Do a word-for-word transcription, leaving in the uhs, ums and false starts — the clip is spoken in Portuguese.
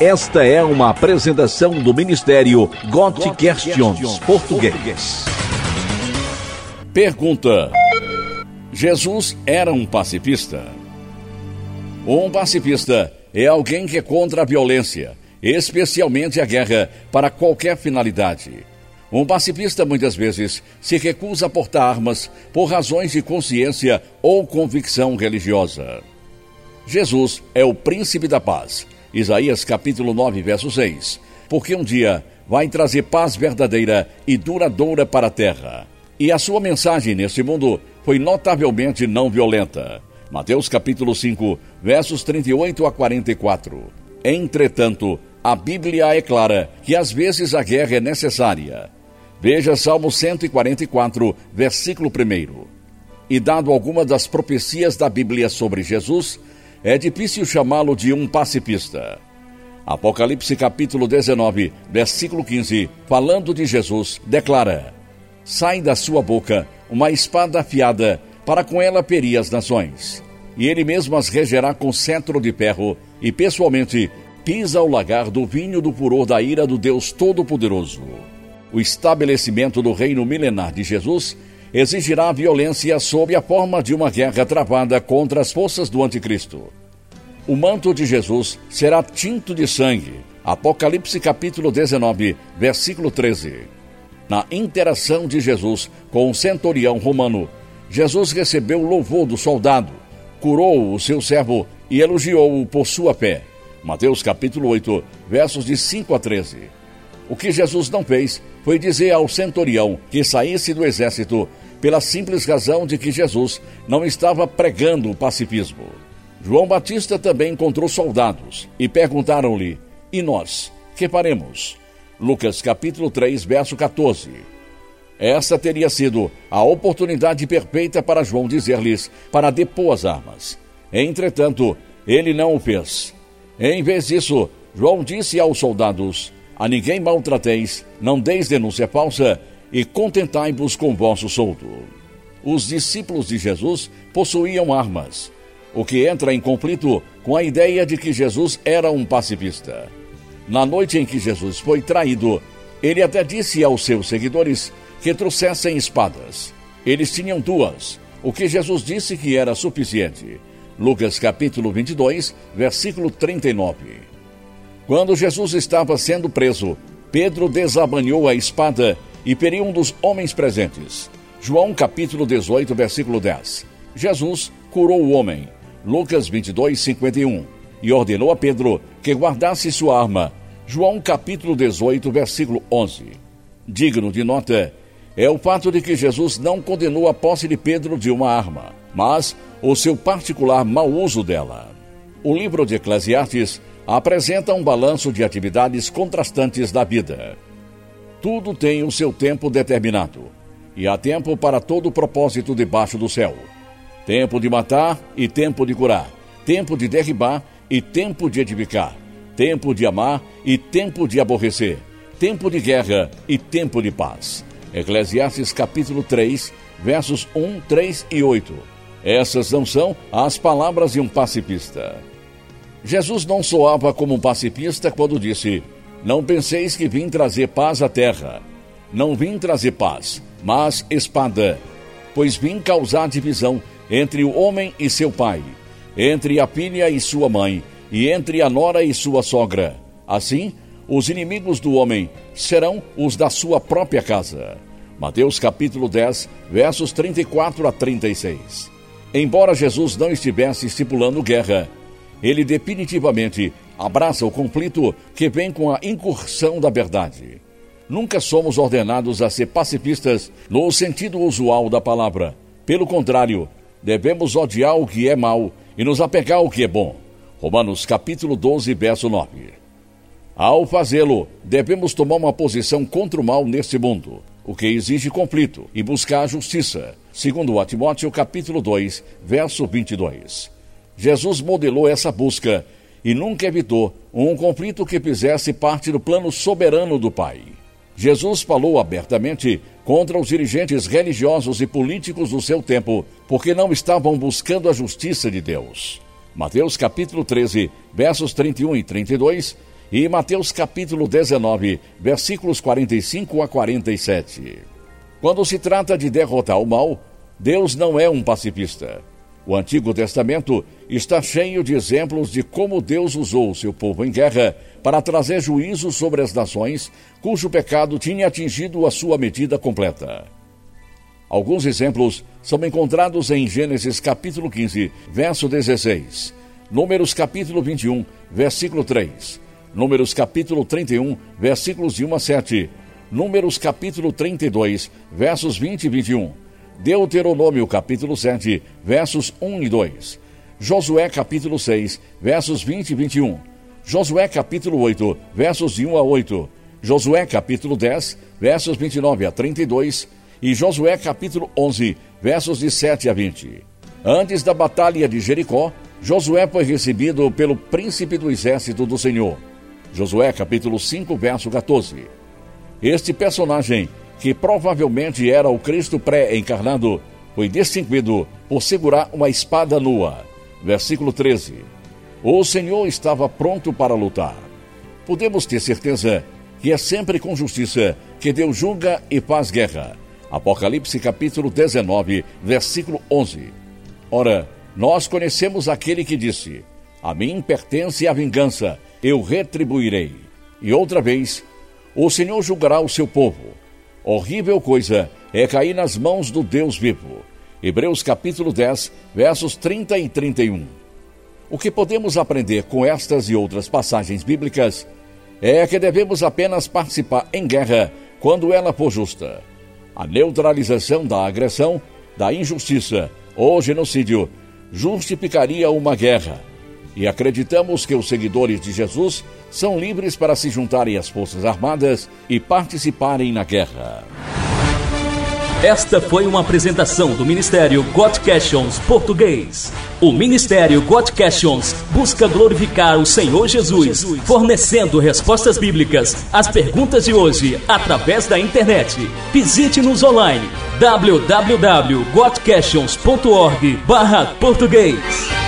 Esta é uma apresentação do Ministério God Questions Português. Pergunta: Jesus era um pacifista? Um pacifista é alguém que é contra a violência, especialmente a guerra, para qualquer finalidade. Um pacifista muitas vezes se recusa a portar armas por razões de consciência ou convicção religiosa. Jesus é o príncipe da paz. Isaías capítulo nove, verso seis. Porque um dia vai trazer paz verdadeira e duradoura para a terra. E a sua mensagem neste mundo foi notavelmente não violenta. Mateus capítulo cinco, versos trinta e oito a quarenta e quatro. Entretanto, a Bíblia é clara que às vezes a guerra é necessária. Veja Salmo cento e quarenta e quatro, versículo um. E dado alguma das profecias da Bíblia sobre Jesus, é difícil chamá-lo de um pacifista. Apocalipse capítulo dezenove, versículo quinze, falando de Jesus, declara: sai da sua boca uma espada afiada, para com ela ferir as nações. E ele mesmo as regerá com cetro de ferro, e pessoalmente pisa o lagar do vinho do furor da ira do Deus Todo-Poderoso. O estabelecimento do reino milenar de Jesus exigirá violência sob a forma de uma guerra travada contra as forças do anticristo. O manto de Jesus será tinto de sangue. Apocalipse capítulo dezenove, versículo treze. Na interação de Jesus com o centurião romano, Jesus recebeu o louvor do soldado, curou o seu servo e elogiou-o por sua fé. Mateus capítulo oito, versos de cinco a treze. O que Jesus não fez foi dizer ao centurião que saísse do exército pela simples razão de que Jesus não estava pregando o pacifismo. João Batista também encontrou soldados e perguntaram-lhe: e nós, que faremos? Lucas capítulo três, verso quatorze. Essa teria sido a oportunidade perfeita para João dizer-lhes para depor as armas. Entretanto, ele não o fez. Em vez disso, João disse aos soldados: a ninguém maltrateis, não deis denúncia falsa, e contentai-vos com vosso soldo. Os discípulos de Jesus possuíam armas, o que entra em conflito com a ideia de que Jesus era um pacifista. Na noite em que Jesus foi traído, ele até disse aos seus seguidores que trouxessem espadas. Eles tinham duas, o que Jesus disse que era suficiente. Lucas capítulo vinte e dois, versículo trinta e nove. Quando Jesus estava sendo preso, Pedro desabanhou a espada e feriu um dos homens presentes. João capítulo dezoito, versículo dez. Jesus curou o homem. Lucas vinte e dois, cinquenta e um. E ordenou a Pedro que guardasse sua arma. João capítulo dezoito, versículo onze. Digno de nota é o fato de que Jesus não condenou a posse de Pedro de uma arma, mas o seu particular mau uso dela. O livro de Eclesiastes apresenta um balanço de atividades contrastantes da vida. Tudo tem o seu tempo determinado, e há tempo para todo propósito debaixo do céu. Tempo de matar e tempo de curar, tempo de derribar e tempo de edificar, tempo de amar e tempo de aborrecer, tempo de guerra e tempo de paz. Eclesiastes capítulo três, versos um, três e oito. Essas não são as palavras de um pacifista. Jesus não soava como um pacifista quando disse: não penseis que vim trazer paz à terra. Não vim trazer paz, mas espada. Pois vim causar divisão entre o homem e seu pai, entre a filha e sua mãe, e entre a nora e sua sogra. Assim, os inimigos do homem serão os da sua própria casa. Mateus capítulo dez, versos trinta e quatro a trinta e seis. Embora Jesus não estivesse estipulando guerra, ele definitivamente abraça o conflito que vem com a incursão da verdade. Nunca somos ordenados a ser pacifistas no sentido usual da palavra. Pelo contrário, devemos odiar o que é mal e nos apegar ao que é bom. Romanos capítulo doze, verso nove. Ao fazê-lo, devemos tomar uma posição contra o mal neste mundo, o que exige conflito, e buscar a justiça, segundo a Timóteo capítulo dois, verso vinte e dois. Jesus modelou essa busca e nunca evitou um conflito que fizesse parte do plano soberano do Pai. Jesus falou abertamente contra os dirigentes religiosos e políticos do seu tempo, porque não estavam buscando a justiça de Deus. Mateus capítulo treze, versos trinta e um e trinta e dois, e Mateus capítulo dezenove, versículos quarenta e cinco a quarenta e sete. Quando se trata de derrotar o mal, Deus não é um pacifista. O Antigo Testamento está cheio de exemplos de como Deus usou o seu povo em guerra para trazer juízo sobre as nações cujo pecado tinha atingido a sua medida completa. Alguns exemplos são encontrados em Gênesis capítulo quinze, verso dezesseis, Números capítulo vinte e um, versículo três, Números capítulo trinta e um, versículos de um a sete, Números capítulo trinta e dois, versos vinte e vinte e um, Deuteronômio capítulo sete, versos um e dois, Josué capítulo seis, versos vinte e vinte e um, Josué capítulo oito, versos de um a oito, Josué capítulo dez, versos vinte e nove a trinta e dois e Josué capítulo onze, versos de sete a vinte. Antes da batalha de Jericó, Josué foi recebido pelo príncipe do exército do Senhor. Josué capítulo cinco, verso quatorze. Este personagem, que provavelmente era o Cristo pré-encarnado, foi distinguido por segurar uma espada nua. Versículo treze. O Senhor estava pronto para lutar. Podemos ter certeza que é sempre com justiça que Deus julga e faz guerra. Apocalipse capítulo dezenove, versículo onze. Ora, nós conhecemos aquele que disse: a mim pertence a vingança, eu retribuirei. E outra vez, o Senhor julgará o seu povo. Horrível coisa é cair nas mãos do Deus vivo. Hebreus capítulo dez, versos trinta e trinta e um. O que podemos aprender com estas e outras passagens bíblicas é que devemos apenas participar em guerra quando ela for justa. A neutralização da agressão, da injustiça ou genocídio justificaria uma guerra. E acreditamos que os seguidores de Jesus são livres para se juntarem às Forças Armadas e participarem na guerra. Esta foi uma apresentação do Ministério God Questions Português. O Ministério God Questions busca glorificar o Senhor Jesus, fornecendo respostas bíblicas às perguntas de hoje através da internet. Visite-nos online w w w ponto god questions ponto org barra português.